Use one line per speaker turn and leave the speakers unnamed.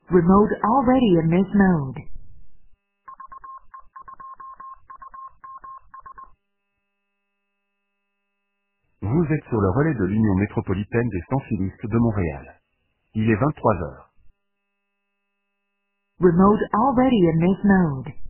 Remote already in this mode.
Vous êtes sur le relais de l'Union métropolitaine des Sans-Filistes de Montréal. Il est 23 heures.
Remote already in this mode.